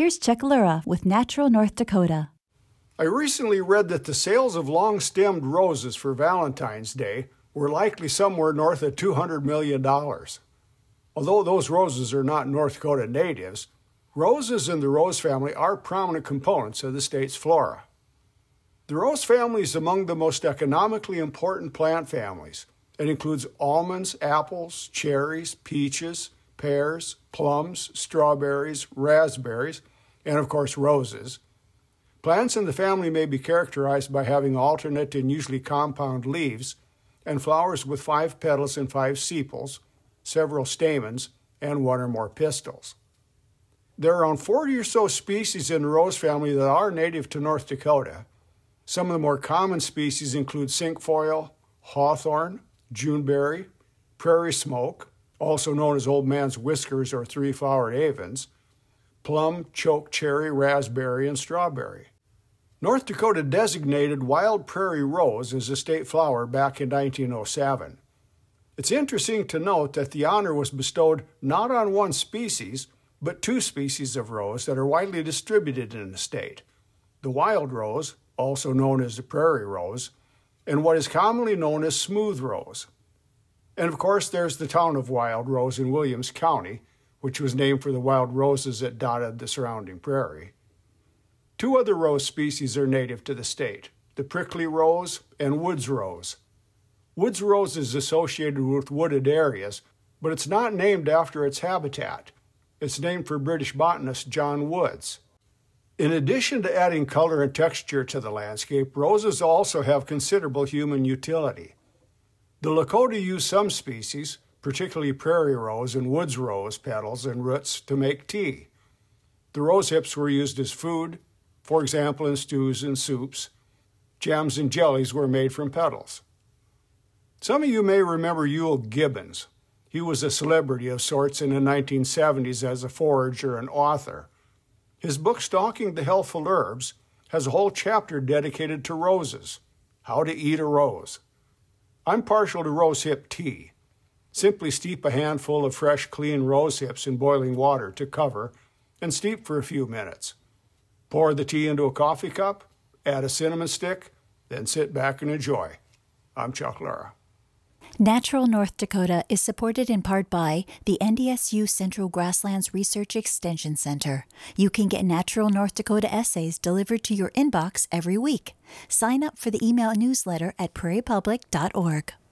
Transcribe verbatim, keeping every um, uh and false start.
Here's Chuck Lura with Natural North Dakota. I recently read that the sales of long-stemmed roses for Valentine's Day were likely somewhere north of two hundred million dollars. Although those roses are not North Dakota natives, roses in the rose family are prominent components of the state's flora. The rose family is among the most economically important plant families. It includes almonds, apples, cherries, peaches, pears, plums, strawberries, raspberries, and of course roses. Plants in the family may be characterized by having alternate and usually compound leaves and flowers with five petals and five sepals, several stamens, and one or more pistils. There are around forty or so species in the rose family that are native to North Dakota. Some of the more common species include cinquefoil, hawthorn, juneberry, prairie smoke, also known as old man's whiskers or three-flowered avens, plum, choke cherry, raspberry, and strawberry. North Dakota designated wild prairie rose as a state flower back in nineteen oh seven. It's interesting to note that the honor was bestowed not on one species, but two species of rose that are widely distributed in the state: the wild rose, also known as the prairie rose, and what is commonly known as smooth rose. And of course, there's the town of Wild Rose in Williams County, which was named for the wild roses that dotted the surrounding prairie. Two other rose species are native to the state: the prickly rose and woods rose. Woods rose is associated with wooded areas, but it's not named after its habitat. It's named for British botanist John Woods. In addition to adding color and texture to the landscape, roses also have considerable human utility. The Lakota use some species, particularly prairie rose and woods rose petals and roots, to make tea. The rose hips were used as food, for example in stews and soups. Jams and jellies were made from petals. Some of you may remember Euell Gibbons. He was a celebrity of sorts in the nineteen seventies as a forager and author. His book, Stalking the Healthful Herbs, has a whole chapter dedicated to roses, how to eat a rose. I'm partial to rose hip tea. Simply steep a handful of fresh, clean rose hips in boiling water to cover and steep for a few minutes. Pour the tea into a coffee cup, add a cinnamon stick, then sit back and enjoy. I'm Chuck Lura. Natural North Dakota is supported in part by the N D S U Central Grasslands Research Extension Center. You can get Natural North Dakota essays delivered to your inbox every week. Sign up for the email newsletter at prairie public dot org.